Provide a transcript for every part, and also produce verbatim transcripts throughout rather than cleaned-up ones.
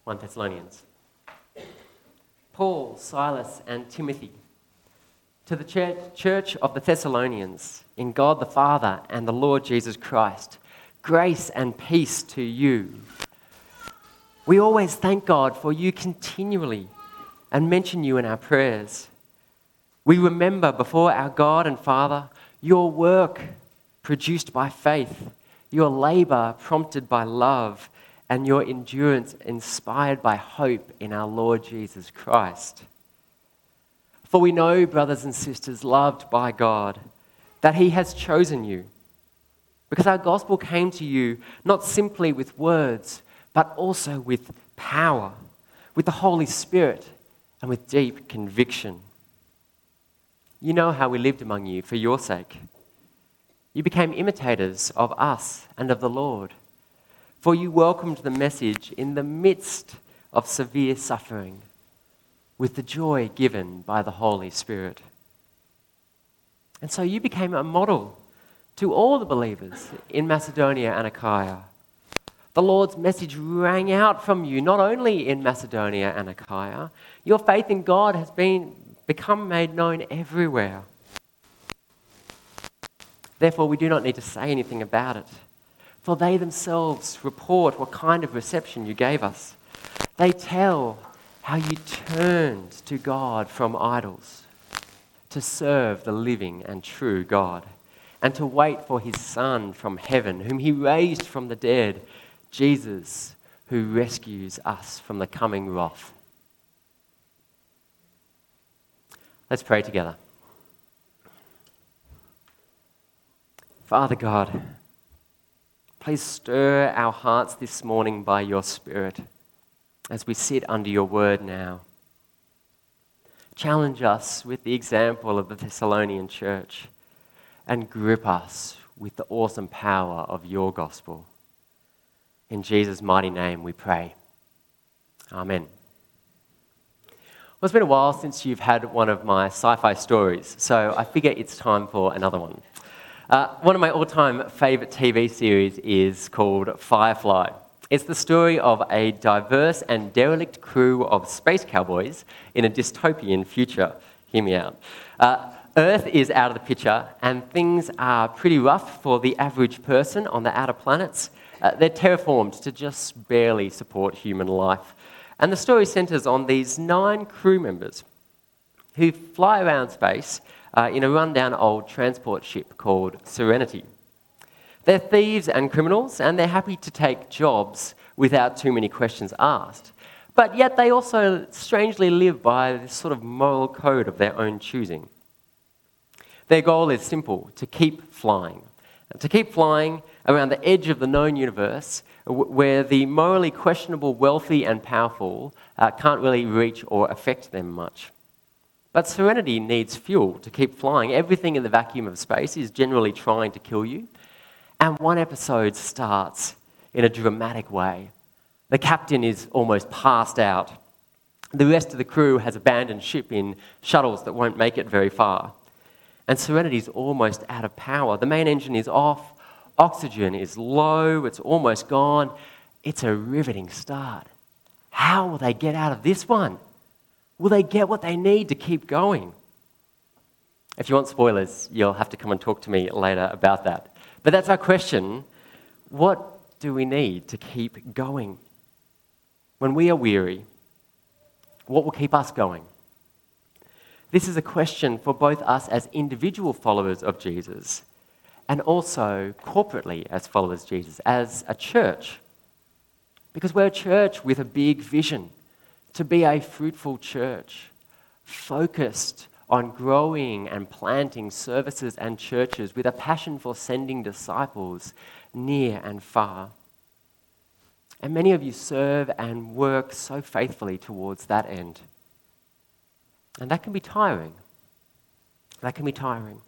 First Thessalonians. Paul, Silas, and Timothy, to the church, church of the Thessalonians, in God the Father and the Lord Jesus Christ, grace and peace to you. We always thank God for you continually and mention you in our prayers. We remember before our God and Father your work produced by faith, your labour prompted by love, and your endurance inspired by hope in our Lord Jesus Christ. For we know, brothers and sisters, loved by God, that He has chosen you, because our gospel came to you not simply with words, but also with power, with the Holy Spirit, and with deep conviction. You know how we lived among you for your sake. You became imitators of us and of the Lord, for you welcomed the message in the midst of severe suffering, with the joy given by the Holy Spirit. And so you became a model to all the believers in Macedonia and Achaia. The Lord's message rang out from you, not only in Macedonia and Achaia. Your faith in God has been become made known everywhere. Therefore, we do not need to say anything about it, for they themselves report what kind of reception you gave us. They tell how you turned to God from idols, to serve the living and true God, and to wait for His Son from heaven, whom He raised from the dead, Jesus, who rescues us from the coming wrath. Let's pray together. Father God, please stir our hearts this morning by your Spirit as we sit under your word now. Challenge us with the example of the Thessalonian church and grip us with the awesome power of your gospel. In Jesus' mighty name we pray. Amen. Well, it's been a while since you've had one of my sci-fi stories, so I figure it's time for another one. Uh, one of my all-time favourite T V series is called Firefly. It's the story of a diverse and derelict crew of space cowboys in a dystopian future. Hear me out. Uh, Earth is out of the picture, and things are pretty rough for the average person on the outer planets. Uh, they're terraformed to just barely support human life. And the story centres on these nine crew members who fly around space uh, in a rundown old transport ship called Serenity. They're thieves and criminals, and they're happy to take jobs without too many questions asked. But yet they also strangely live by this sort of moral code of their own choosing. Their goal is simple: to keep flying. To keep flying around the edge of the known universe where the morally questionable wealthy and powerful uh, can't really reach or affect them much. But Serenity needs fuel to keep flying. Everything in the vacuum of space is generally trying to kill you. And one episode starts in a dramatic way. The captain is almost passed out. The rest of the crew has abandoned ship in shuttles that won't make it very far. And Serenity's almost out of power. The main engine is off. Oxygen is low. It's almost gone. It's a riveting start. How will they get out of this one? Will they get what they need to keep going? If you want spoilers, you'll have to come and talk to me later about that. But that's our question. What do we need to keep going? When we are weary, what will keep us going? This is a question for both us as individual followers of Jesus and also corporately as followers of Jesus, as a church. Because we're a church with a big vision to be a fruitful church, focused on growing and planting services and churches with a passion for sending disciples near and far. And many of you serve and work so faithfully towards that end. And that can be tiring. That can be tiring.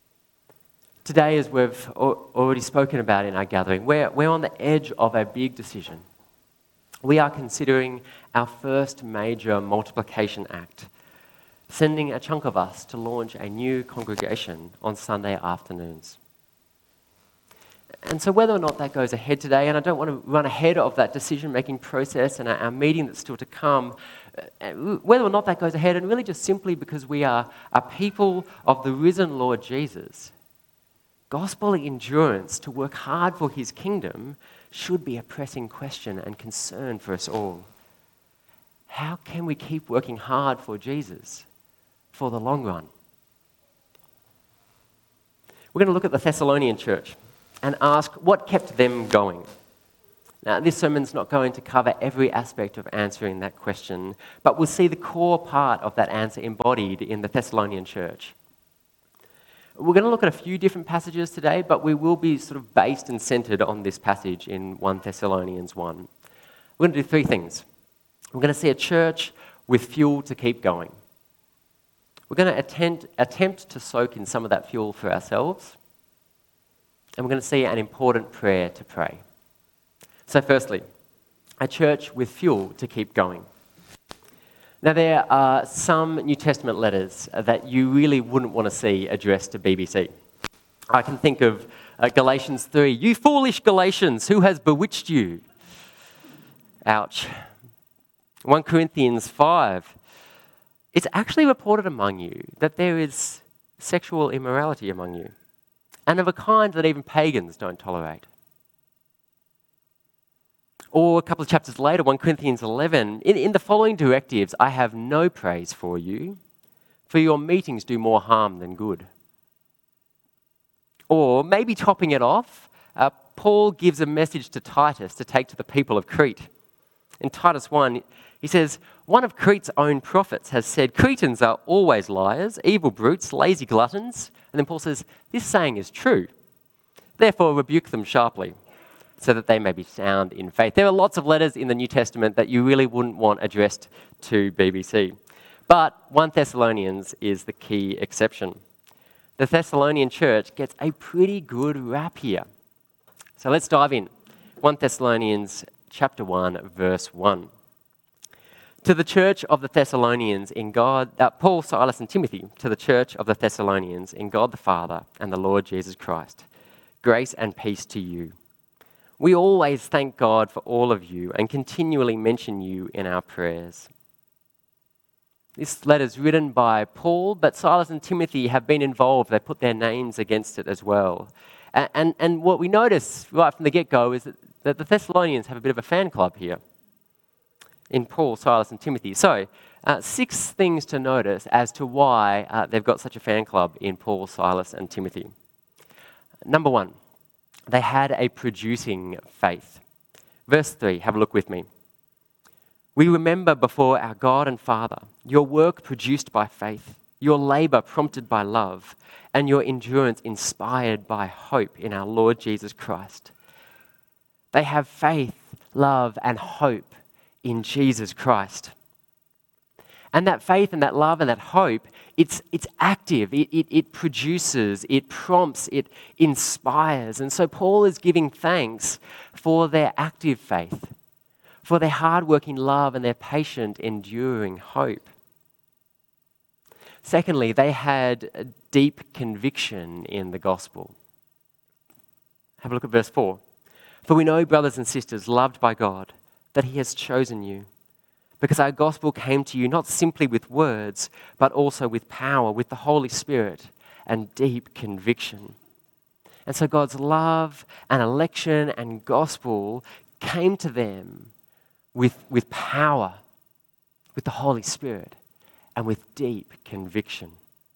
Today, as we've already spoken about in our gathering, we're, we're on the edge of a big decision. We are considering our first major multiplication act, sending a chunk of us to launch a new congregation on Sunday afternoons. And so whether or not that goes ahead today, and I don't want to run ahead of that decision-making process and our, our meeting that's still to come, uh, whether or not that goes ahead, and really just simply because we are a people of the risen Lord Jesus, gospel endurance to work hard for his kingdom should be a pressing question and concern for us all. How can we keep working hard for Jesus for the long run? We're going to look at the Thessalonian church and ask what kept them going. Now, this sermon's not going to cover every aspect of answering that question, but we'll see the core part of that answer embodied in the Thessalonian church. We're going to look at a few different passages today, but we will be sort of based and centered on this passage in First Thessalonians one. We're going to do three things. We're going to see a church with fuel to keep going. We're going to attempt, attempt to soak in some of that fuel for ourselves. And we're going to see an important prayer to pray. So firstly, a church with fuel to keep going. Now there are some New Testament letters that you really wouldn't want to see addressed to B B C. I can think of uh, Galatians three, "You foolish Galatians, who has bewitched you?" Ouch. First Corinthians five, "It's actually reported among you that there is sexual immorality among you, and of a kind that even pagans don't tolerate." Or a couple of chapters later, First Corinthians eleven, in, in the following directives, "I have no praise for you, for your meetings do more harm than good." Or maybe topping it off, uh, Paul gives a message to Titus to take to the people of Crete. In Titus one, he says, "One of Crete's own prophets has said, 'Cretans are always liars, evil brutes, lazy gluttons.'" And then Paul says, "This saying is true. Therefore rebuke them sharply, so that they may be sound in faith." There are lots of letters in the New Testament that you really wouldn't want addressed to B B C. But First Thessalonians is the key exception. The Thessalonian church gets a pretty good rap here. So let's dive in. First Thessalonians chapter one, verse one. "To the church of the Thessalonians in God," uh, Paul, Silas, and Timothy, "to the church of the Thessalonians in God the Father and the Lord Jesus Christ, grace and peace to you. We always thank God for all of you and continually mention you in our prayers." This letter is written by Paul, but Silas and Timothy have been involved. They put their names against it as well. And, and, and what we notice right from the get-go is that, that the Thessalonians have a bit of a fan club here in Paul, Silas, and Timothy. So, uh, six things to notice as to why uh, they've got such a fan club in Paul, Silas, and Timothy. Number one, they had a producing faith. Verse three, have a look with me. "We remember before our God and Father your work produced by faith, your labour prompted by love, and your endurance inspired by hope in our Lord Jesus Christ." They have faith, love, and hope in Jesus Christ. And that faith and that love and that hope, it's, it's active, it, it, it produces, it prompts, it inspires. And so Paul is giving thanks for their active faith, for their hard-working love and their patient, enduring hope. Secondly, they had a deep conviction in the gospel. Have a look at verse four. "For we know, brothers and sisters, loved by God, that he has chosen you, because our gospel came to you not simply with words, but also with power, with the Holy Spirit, and deep conviction." And so God's love and election and gospel came to them with, with power, with the Holy Spirit, and with deep conviction.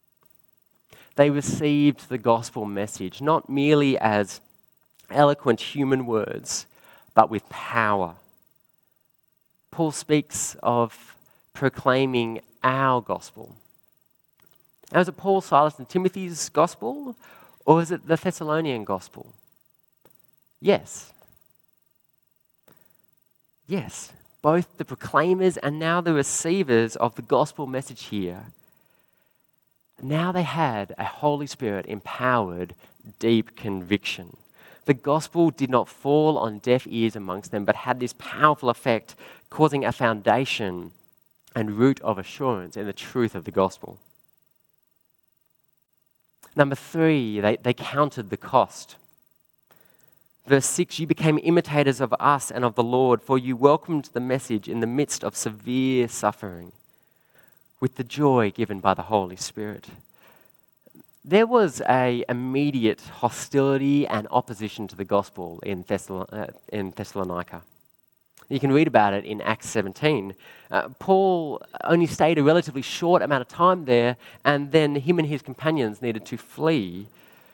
They received the gospel message not merely as eloquent human words, but with power. Paul speaks of proclaiming our gospel. Now, is it Paul, Silas, and Timothy's gospel, or is it the Thessalonian gospel? Yes. Yes, both the proclaimers and now the receivers of the gospel message here. Now they had a Holy Spirit empowered deep conviction. The gospel did not fall on deaf ears amongst them, but had this powerful effect, causing a foundation and root of assurance in the truth of the gospel. Number three, they, they counted the cost. Verse six, you became imitators of us and of the Lord, for you welcomed the message in the midst of severe suffering with the joy given by the Holy Spirit. There was a immediate hostility and opposition to the gospel in, Thessalon- uh, in Thessalonica. You can read about it in Acts seventeen. Uh, Paul only stayed a relatively short amount of time there, and then him and his companions needed to flee.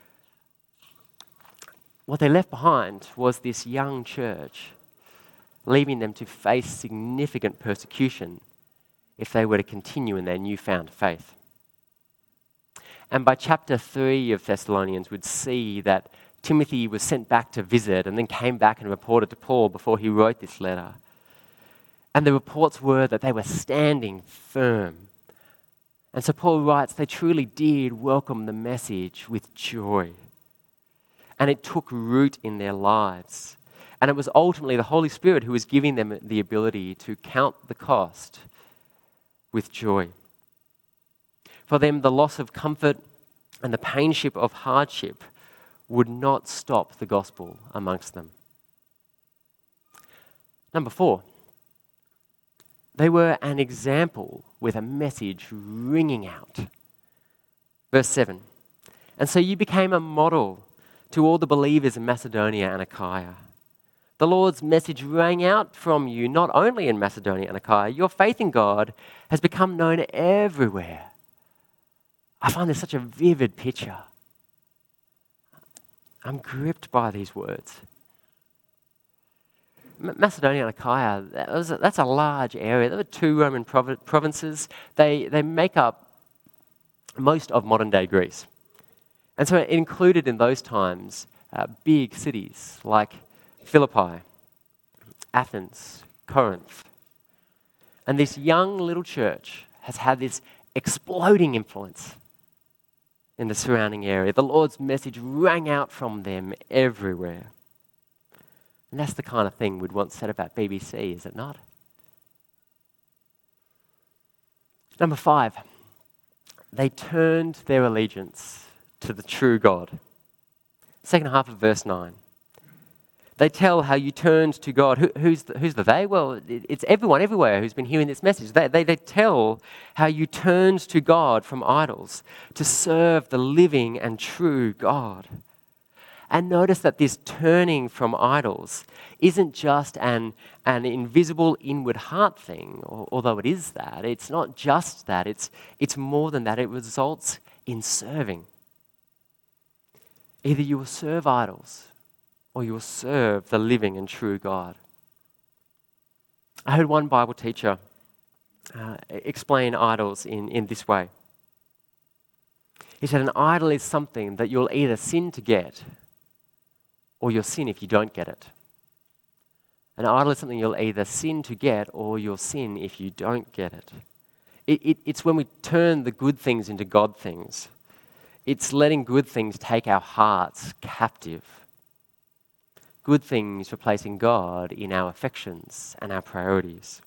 What they left behind was this young church, leaving them to face significant persecution if they were to continue in their newfound faith. And by chapter three of Thessalonians, we'd see that Timothy was sent back to visit and then came back and reported to Paul before he wrote this letter. And the reports were that they were standing firm. And so Paul writes, they truly did welcome the message with joy. And it took root in their lives. And it was ultimately the Holy Spirit who was giving them the ability to count the cost with joy. For them, the loss of comfort and the painship of hardship would not stop the gospel amongst them. Number four, they were an example with a message ringing out. Verse seven, and so you became a model to all the believers in Macedonia and Achaia. The Lord's message rang out from you not only in Macedonia and Achaia. Your faith in God has become known everywhere. I find this such a vivid picture. I'm gripped by these words. M- Macedonia and Achaia, that was a, that's a large area. There were two Roman prov- provinces. They, they make up most of modern-day Greece. And so it included in those times uh, big cities like Philippi, Athens, Corinth. And this young little church has had this exploding influence in the surrounding area. The Lord's message rang out from them everywhere. And that's the kind of thing we'd once said about B B C, is it not? Number five, they turned their allegiance to the true God. Second half of verse nine. They tell how you turned to God. Who, who's, the, who's the they? Well, it, it's everyone everywhere who's been hearing this message. They, they, they tell how you turned to God from idols to serve the living and true God. And notice that this turning from idols isn't just an, an invisible inward heart thing, although it is that. It's not just that. It's, it's more than that. It results in serving. Either you will serve idols or you will serve the living and true God. I heard one Bible teacher uh, explain idols in, in this way. He said, an idol is something that you'll either sin to get or you'll sin if you don't get it. An idol is something you'll either sin to get or you'll sin if you don't get it. It, it. It's when we turn the good things into God things. It's letting good things take our hearts captive. Good things replacing God in our affections and our priorities.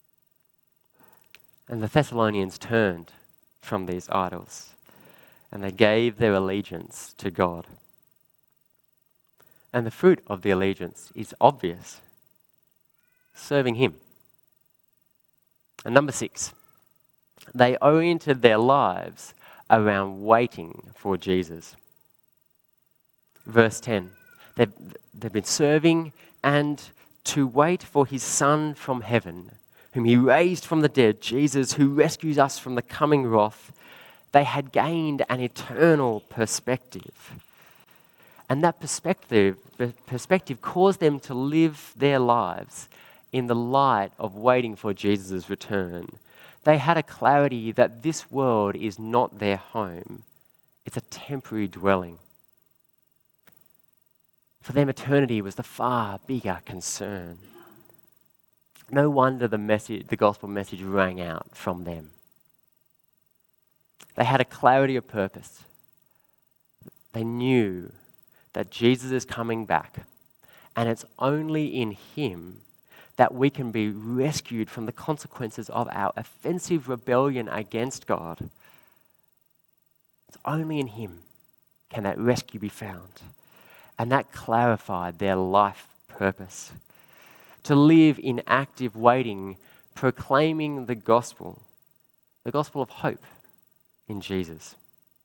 And the Thessalonians turned from these idols and they gave their allegiance to God. And the fruit of the allegiance is obvious. Serving Him. And number six, they oriented their lives around waiting for Jesus. Verse ten, they've, they've been serving and to wait for His Son from heaven, whom He raised from the dead, Jesus, who rescues us from the coming wrath. They had gained an eternal perspective. And that perspective, perspective caused them to live their lives in the light of waiting for Jesus' return. They had a clarity that this world is not their home. It's a temporary dwelling. For them, eternity was the far bigger concern. No wonder the message, the gospel message rang out from them. They had a clarity of purpose. They knew that Jesus is coming back, and it's only in Him that we can be rescued from the consequences of our offensive rebellion against God. It's only in Him can that rescue be found. And that clarified their life purpose. To live in active waiting, proclaiming the gospel, the gospel of hope in Jesus.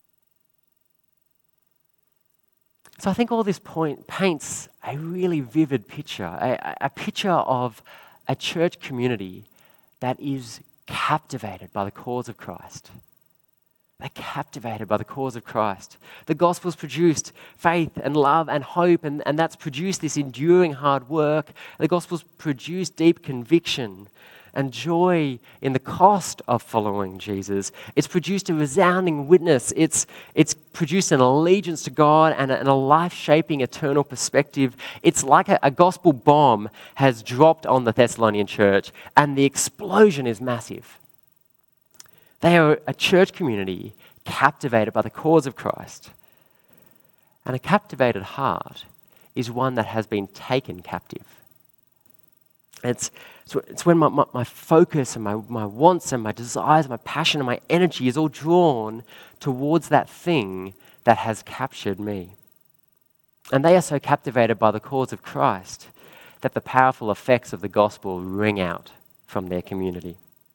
So I think all this point paints a really vivid picture, a, a picture of a church community that is captivated by the cause of Christ. They're captivated by the cause of Christ. The gospel's produced faith and love and hope, and, and that's produced this enduring hard work. The gospel's produced deep conviction and joy in the cost of following Jesus. It's produced a resounding witness. It's, it's produced an allegiance to God and a, and a life-shaping eternal perspective. It's like a, a gospel bomb has dropped on the Thessalonian church, and the explosion is massive. They are a church community captivated by the cause of Christ. And a captivated heart is one that has been taken captive. It's, it's when my, my, my focus and my, my wants and my desires, my passion and my energy is all drawn towards that thing that has captured me. And they are so captivated by the cause of Christ that the powerful effects of the gospel ring out from their community.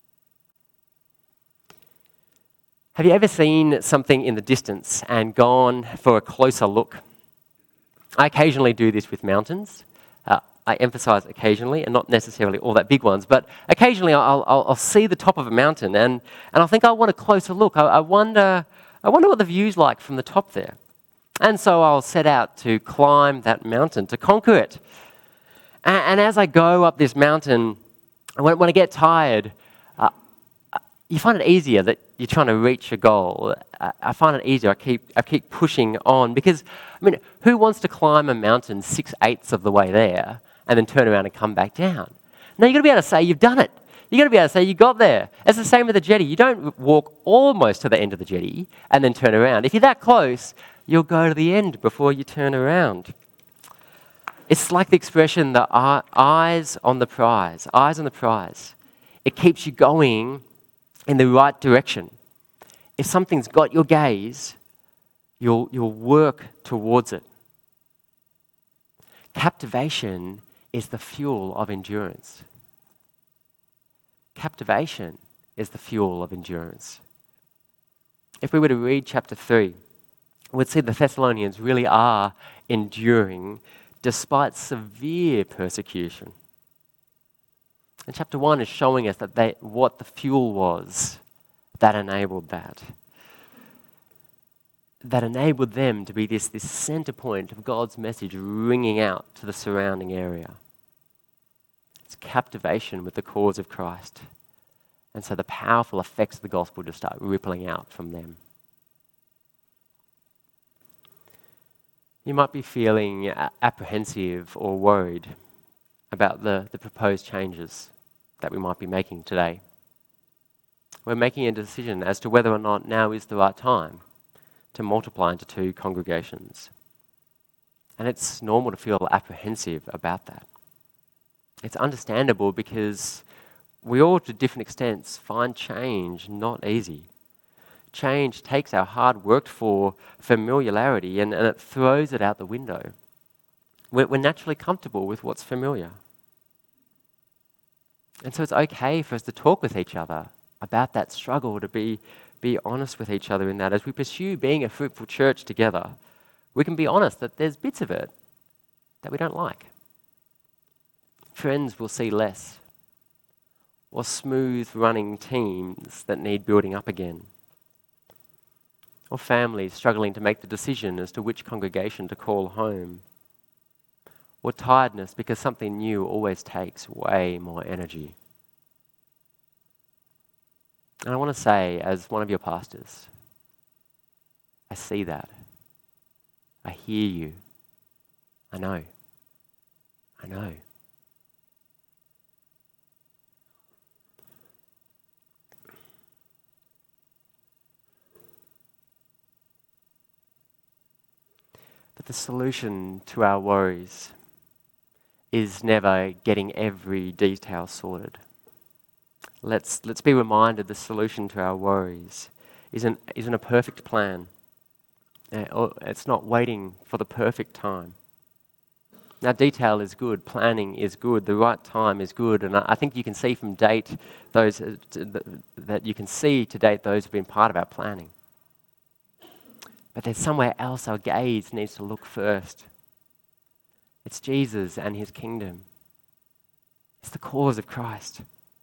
Have you ever seen something in the distance and gone for a closer look? I occasionally do this with mountains. Uh, I emphasize occasionally, and not necessarily all that big ones, but occasionally I'll, I'll, I'll see the top of a mountain and, and I think I want a closer look. I, I wonder, I wonder what the view's like from the top there. And so I'll set out to climb that mountain, to conquer it. And, and as I go up this mountain, when, when I get tired, uh, you find it easier that you're trying to reach a goal. I, I find it easier. I keep I keep pushing on because, I mean, who wants to climb a mountain six eighths of the way there and then turn around and come back down? No, you've got to be able to say you've done it. You've got to be able to say you got there. It's the same with the jetty. You don't walk almost to the end of the jetty and then turn around. If you're that close, you'll go to the end before you turn around. It's like the expression, the eyes on the prize. Eyes on the prize. It keeps you going in the right direction. If something's got your gaze, you'll, you'll work towards it. Captivation is the fuel of endurance. Captivation is the fuel of endurance. If we were to read chapter three, we'd see the Thessalonians really are enduring despite severe persecution. And chapter one is showing us that they, what the fuel was that enabled that. That enabled them to be this, this center point of God's message ringing out to the surrounding area. It's captivation with the cause of Christ. And so the powerful effects of the gospel just start rippling out from them. You might be feeling apprehensive or worried about the, the proposed changes that we might be making today. We're making a decision as to whether or not now is the right time to multiply into two congregations. And it's normal to feel apprehensive about that. It's understandable because we all, to different extents, find change not easy. Change takes our hard worked for familiarity and, and it throws it out the window. We're, we're naturally comfortable with what's familiar. And so it's okay for us to talk with each other about that struggle, to be, be honest with each other in that. As we pursue being a fruitful church together, we can be honest that there's bits of it that we don't like. Friends will see less, or smooth running teams that need building up again, or families struggling to make the decision as to which congregation to call home, or tiredness because something new always takes way more energy. And I want to say, as one of your pastors, I see that. I hear you. I know. I know. But the solution to our worries is never getting every detail sorted. Let's, let's be reminded the solution to our worries isn't, isn't a perfect plan. Uh, It's not waiting for the perfect time. Now, detail is good, planning is good, the right time is good, and I think you can see from date those uh, that you can see to date those who've been part of our planning. But there's somewhere else our gaze needs to look first. It's Jesus and his kingdom. It's the cause of Christ.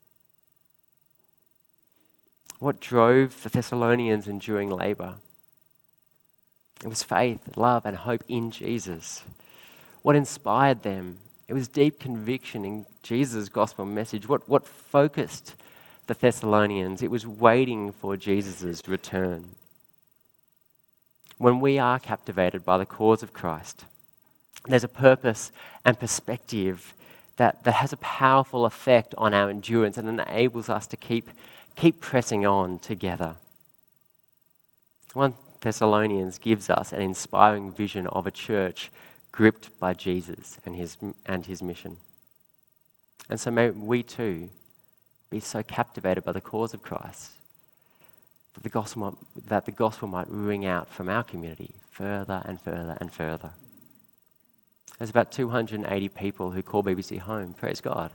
What drove the Thessalonians' enduring labor? It was faith, love, and hope in Jesus. What inspired them? It was deep conviction in Jesus' gospel message. What, what focused the Thessalonians? It was waiting for Jesus' return. When we are captivated by the cause of Christ, there's a purpose and perspective that, that has a powerful effect on our endurance and enables us to keep, keep pressing on together. First Thessalonians gives us an inspiring vision of a church gripped by Jesus and his, and his mission. And so may we too be so captivated by the cause of Christ that the gospel might, that the gospel might ring out from our community further and further and further. There's about two hundred eighty people who call B B C home, praise God.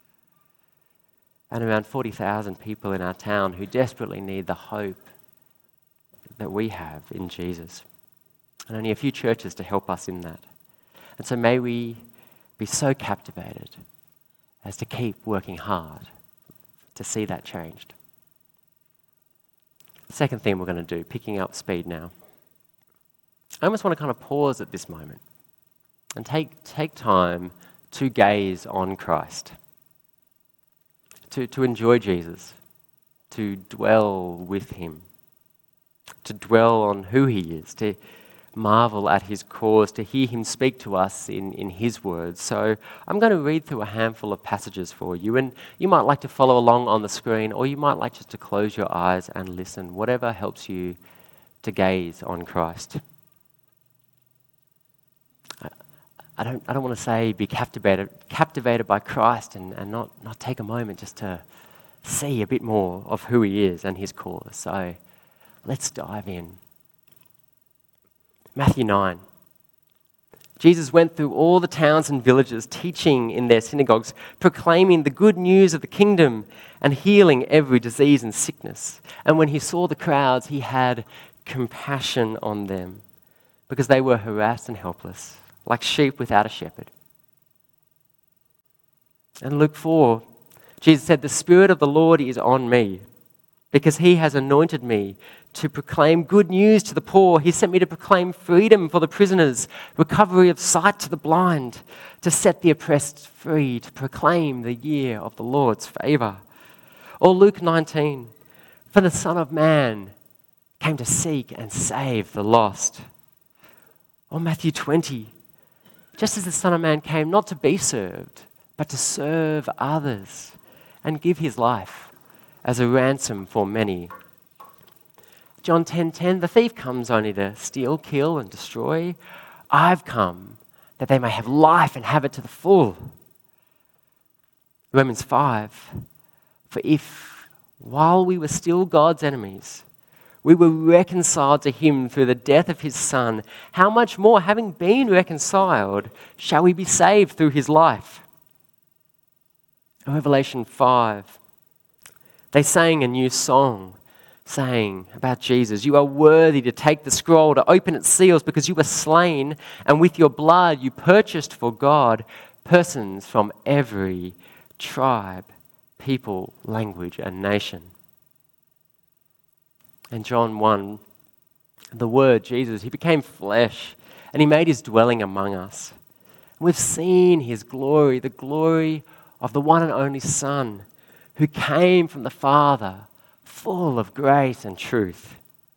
And around forty thousand people in our town who desperately need the hope that we have in Jesus. And only a few churches to help us in that. And so may we be so captivated as to keep working hard to see that changed. Second thing we're going to do, picking up speed now. I almost want to kind of pause at this moment and take, take time to gaze on Christ, to, to enjoy Jesus, to dwell with him, to dwell on who he is, to marvel at his cause, to hear him speak to us in, in his words. So I'm going to read through a handful of passages for you, and you might like to follow along on the screen, or you might like just to close your eyes and listen, whatever helps you to gaze on Christ. I, I don't I don't want to say be captivated captivated by Christ and, and not, not take a moment just to see a bit more of who he is and his cause. So let's dive in. Matthew nine. Jesus went through all the towns and villages, teaching in their synagogues, proclaiming the good news of the kingdom and healing every disease and sickness. And when he saw the crowds, he had compassion on them because they were harassed and helpless, like sheep without a shepherd. And Luke four, Jesus said, "The Spirit of the Lord is on me, because he has anointed me to proclaim good news to the poor. He sent me to proclaim freedom for the prisoners, recovery of sight to the blind, to set the oppressed free, to proclaim the year of the Lord's favor." Or Luke nineteen, "For the Son of Man came to seek and save the lost." Or Matthew twenty, "Just as the Son of Man came not to be served, but to serve others and give his life as a ransom for many." John ten ten, "The thief comes only to steal, kill, and destroy. I've come that they may have life and have it to the full." Romans five, "For if, while we were still God's enemies, we were reconciled to him through the death of his Son, how much more, having been reconciled, shall we be saved through his life?" Revelation five, "They sang a new song, saying about Jesus, 'You are worthy to take the scroll, to open its seals, because you were slain, and with your blood you purchased for God persons from every tribe, people, language, and nation.'" And John one, "The Word, Jesus, he became flesh, and he made his dwelling among us. And we've seen his glory, the glory of the one and only Son, who came from the Father, full of grace and truth."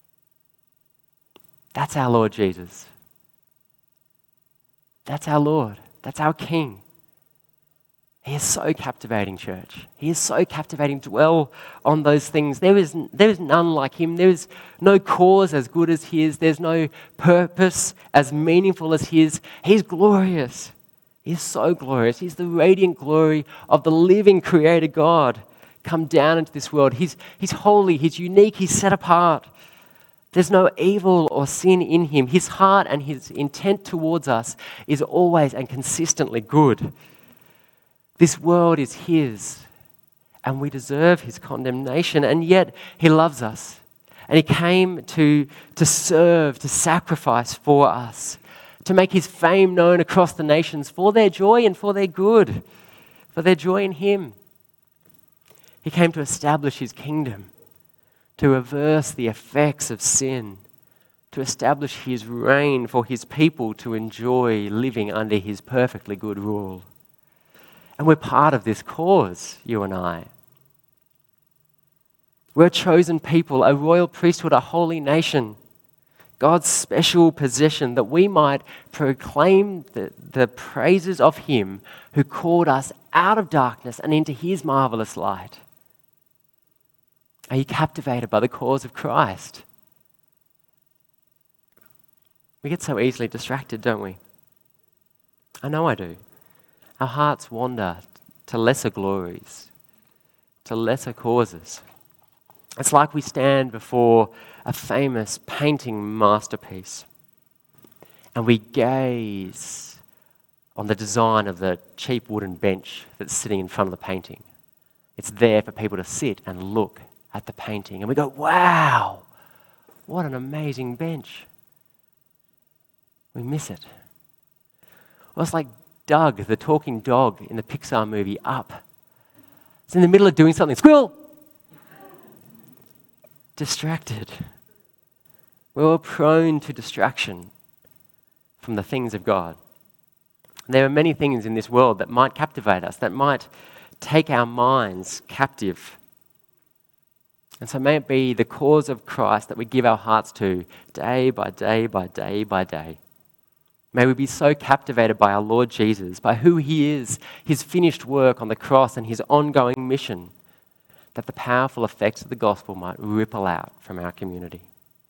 That's our Lord Jesus. That's our Lord. That's our King. He is so captivating, church. He is so captivating. Dwell on those things. There is, there is none like him. There is no cause as good as his. There's no purpose as meaningful as his. He's glorious. He's so glorious. He's the radiant glory of the living creator God come down into this world. He's, he's holy. He's unique. He's set apart. There's no evil or sin in him. His heart and his intent towards us is always and consistently good. This world is his, and we deserve his condemnation, and yet he loves us. And he came to, to serve, to sacrifice for us, to make his fame known across the nations for their joy and for their good, for their joy in him. He came to establish his kingdom, to reverse the effects of sin, to establish his reign for his people to enjoy living under his perfectly good rule. And we're part of this cause, you and I. We're a chosen people, a royal priesthood, a holy nation, God's special possession, that we might proclaim the, the praises of him who called us out of darkness and into his marvelous light. Are you captivated by the cause of Christ? We get so easily distracted, don't we? I know I do. Our hearts wander to lesser glories, to lesser causes. It's like we stand before a famous painting masterpiece and we gaze on the design of the cheap wooden bench that's sitting in front of the painting. It's there for people to sit and look at the painting. And we go, wow, what an amazing bench. We miss it. Well, it's like Doug, the talking dog in the Pixar movie Up. It's in the middle of doing something. Squirrel! Distracted. We're prone to distraction from the things of God. There are many things in this world that might captivate us, that might take our minds captive. And so may it be the cause of Christ that we give our hearts to day by day by day by day. May we be so captivated by our Lord Jesus, by who he is, his finished work on the cross and his ongoing mission, that the powerful effects of the gospel might ripple out from our community.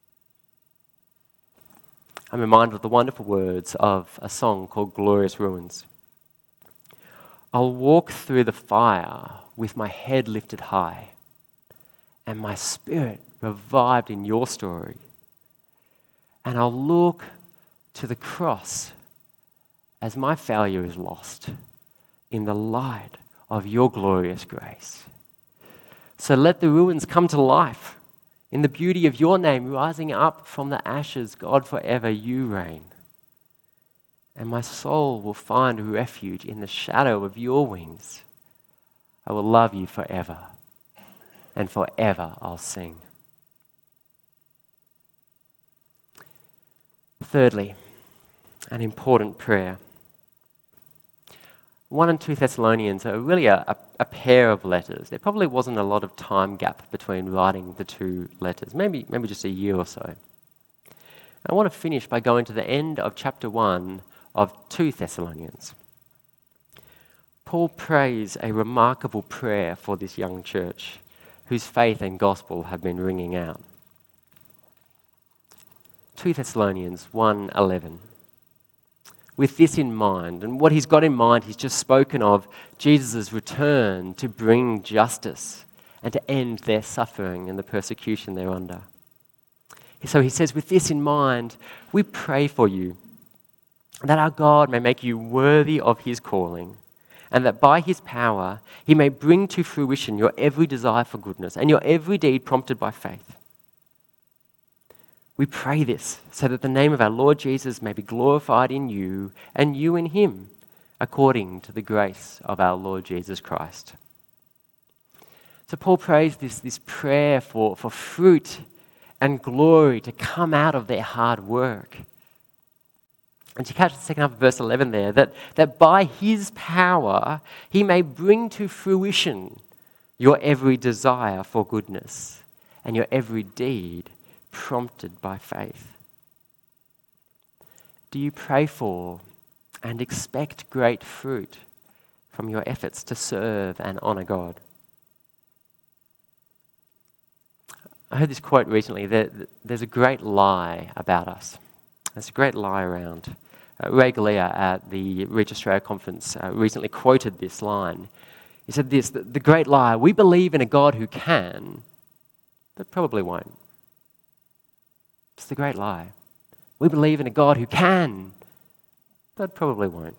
I'm reminded of the wonderful words of a song called Glorious Ruins. I'll walk through the fire with my head lifted high and my spirit revived in your story. And I'll look to the cross as my failure is lost in the light of your glorious grace. So let the ruins come to life in the beauty of your name, rising up from the ashes. God, forever you reign. And my soul will find refuge in the shadow of your wings. I will love you forever, and forever I'll sing. Thirdly, an important prayer. one and two Thessalonians are really a, a, a pair of letters. There probably wasn't a lot of time gap between writing the two letters, maybe, maybe just a year or so. I want to finish by going to the end of chapter one of two Thessalonians. Paul prays a remarkable prayer for this young church whose faith and gospel have been ringing out. two Thessalonians one eleven. With this in mind, and what he's got in mind, he's just spoken of Jesus' return to bring justice and to end their suffering and the persecution they're under. So he says, with this in mind, we pray for you, that our God may make you worthy of his calling, and that by his power he may bring to fruition your every desire for goodness and your every deed prompted by faith. We pray this so that the name of our Lord Jesus may be glorified in you and you in him, according to the grace of our Lord Jesus Christ. So Paul prays this, this prayer for, for fruit and glory to come out of their hard work. And you catch the second half of verse eleven there, that, that by his power he may bring to fruition your every desire for goodness and your every deed prompted by faith. Do you pray for and expect great fruit from your efforts to serve and honour God? I heard this quote recently, that there's a great lie about us. There's a great lie around. Uh, Ray Galea at the Reach Australia conference uh, recently quoted this line. He said this, the, the great lie, we believe in a God who can, but probably won't. It's the great lie. We believe in a God who can, but probably won't.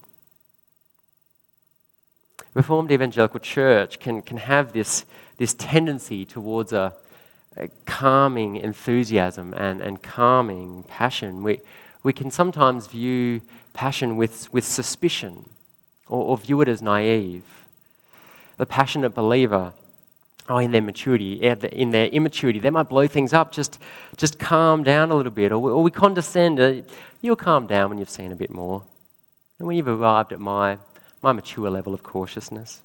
Reformed Evangelical Church can, can have this, this tendency towards a, a calming enthusiasm and, and calming passion. We, we can sometimes view passion with, with suspicion or, or view it as naive. The passionate believer, oh, in their maturity, in their immaturity, they might blow things up, just, just calm down a little bit. Or we, or we condescend, uh, you'll calm down when you've seen a bit more. And when you've arrived at my my mature level of cautiousness.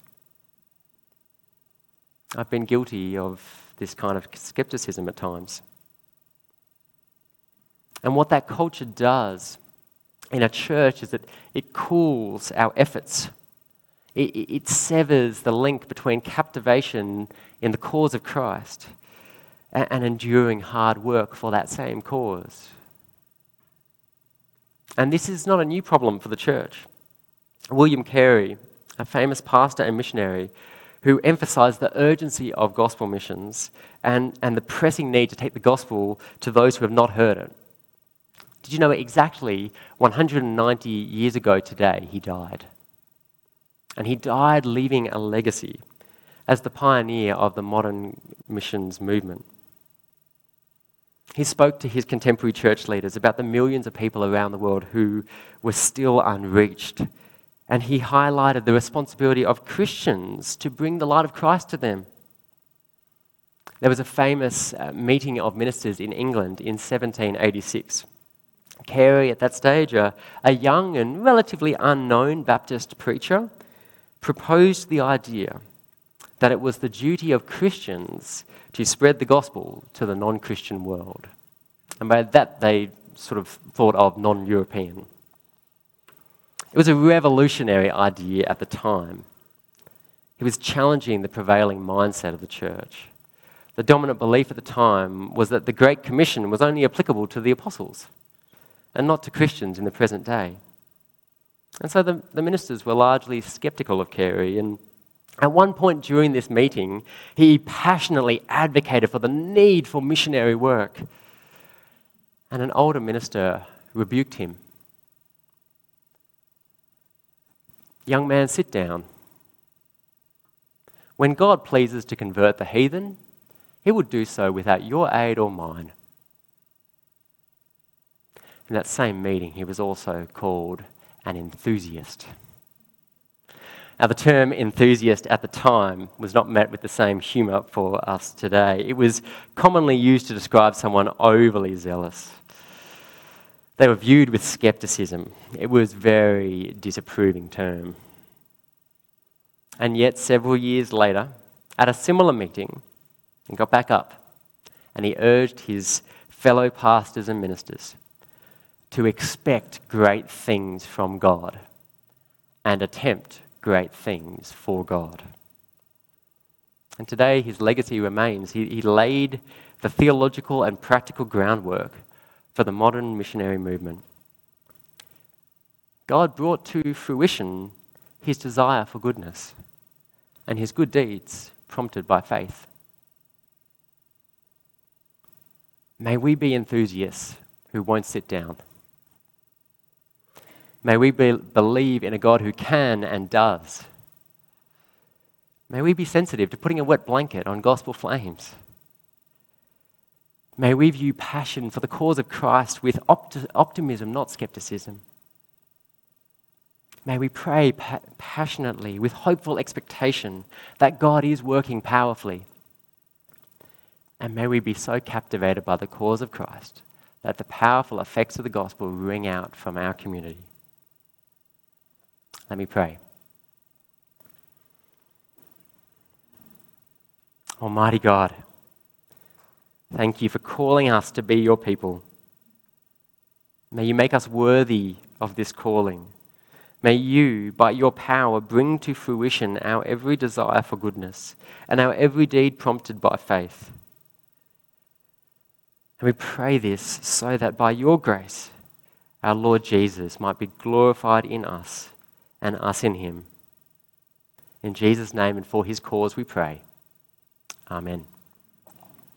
I've been guilty of this kind of skepticism at times. And what that culture does in a church is that it cools our efforts. It, it severs the link between captivation in the cause of Christ and, and enduring hard work for that same cause. And this is not a new problem for the church. William Carey, a famous pastor and missionary who emphasized the urgency of gospel missions and, and the pressing need to take the gospel to those who have not heard it. Did you know exactly one hundred ninety years ago today he died? And he died leaving a legacy as the pioneer of the modern missions movement. He spoke to his contemporary church leaders about the millions of people around the world who were still unreached. And he highlighted the responsibility of Christians to bring the light of Christ to them. There was a famous uh, meeting of ministers in England in seventeen eighty-six. Carey, at that stage, a, a young and relatively unknown Baptist preacher, proposed the idea that it was the duty of Christians to spread the gospel to the non-Christian world. And by that, they sort of thought of non-European. It was a revolutionary idea at the time. It was challenging the prevailing mindset of the church. The dominant belief at the time was that the Great Commission was only applicable to the apostles and not to Christians in the present day. And so the, the ministers were largely sceptical of Carey, and at one point during this meeting, he passionately advocated for the need for missionary work. And an older minister rebuked him. Young man, sit down. When God pleases to convert the heathen, he would do so without your aid or mine. In that same meeting, he was also called an enthusiast. Now, the term enthusiast at the time was not met with the same humour for us today. It was commonly used to describe someone overly zealous. They were viewed with scepticism. It was a very disapproving term. And yet, several years later, at a similar meeting, he got back up and he urged his fellow pastors and ministers to expect great things from God and attempt great things for God. And today, his legacy remains. He, he laid the theological and practical groundwork for the modern missionary movement. God brought to fruition his desire for goodness and his good deeds prompted by faith. May we be enthusiasts who won't sit down. May we be, believe in a God who can and does. May we be sensitive to putting a wet blanket on gospel flames. May we view passion for the cause of Christ with opt- optimism, not skepticism. May we pray pa- passionately with hopeful expectation that God is working powerfully. And may we be so captivated by the cause of Christ that the powerful effects of the gospel ring out from our community. Let me pray. Almighty God, thank you for calling us to be your people. May you make us worthy of this calling. May you, by your power, bring to fruition our every desire for goodness and our every deed prompted by faith. And we pray this so that by your grace, our Lord Jesus might be glorified in us and us in him. In Jesus' name and for his cause we pray. Amen.